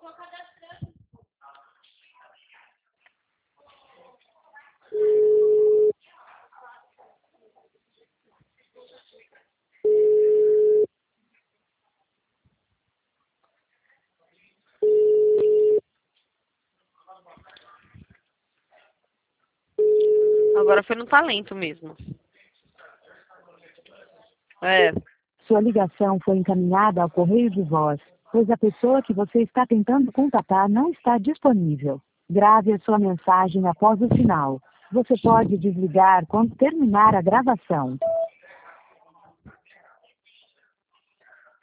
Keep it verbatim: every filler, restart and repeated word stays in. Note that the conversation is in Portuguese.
Agora foi no talento mesmo. É. Sua ligação foi encaminhada ao correio de voz, pois a pessoa que você está tentando contatar não está disponível. Grave a sua mensagem após o sinal. Você pode desligar quando terminar a gravação.